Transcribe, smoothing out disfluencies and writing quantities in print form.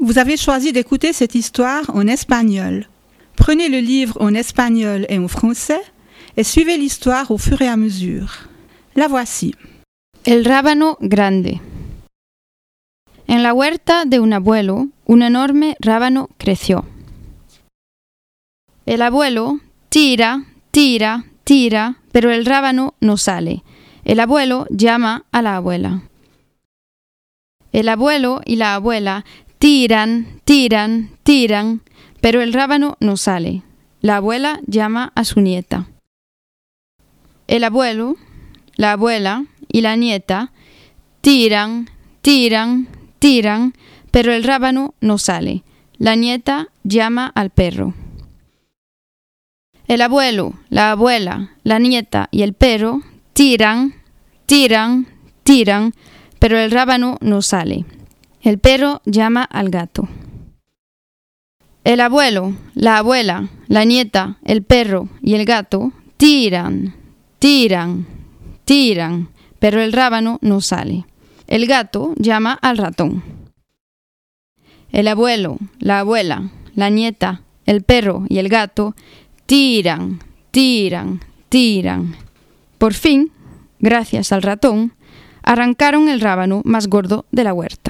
Vous avez choisi d'écouter cette histoire en espagnol. Prenez le livre en espagnol et en français et suivez l'histoire au fur et à mesure. La voici. El rábano grande. En la huerta de un abuelo, un enorme rábano creció. El abuelo tira, tira, tira, pero el rábano no sale. El abuelo llama a la abuela. El abuelo y la abuela tiran, tiran, tiran, pero el rábano no sale. La abuela llama a su nieta. El abuelo, la abuela y la nieta tiran, tiran, tiran, pero el rábano no sale. La nieta llama al perro. El abuelo, la abuela, la nieta y el perro tiran, tiran, tiran, pero el rábano no sale. El perro llama al gato. El abuelo, la abuela, la nieta, el perro y el gato tiran, tiran, tiran, pero el rábano no sale. El gato llama al ratón. El abuelo, la abuela, la nieta, el perro y el gato tiran, tiran, tiran. Por fin, gracias al ratón, arrancaron el rábano más gordo de la huerta.